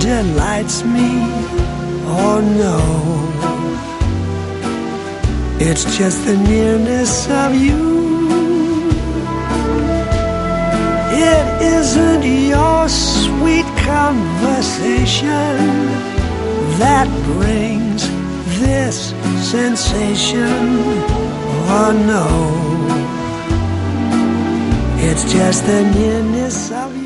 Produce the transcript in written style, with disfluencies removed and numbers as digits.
delights me. Oh no, it's just the nearness of you. It isn't your sweet conversation that brings this sensation. Oh no, it's just the nearness of you.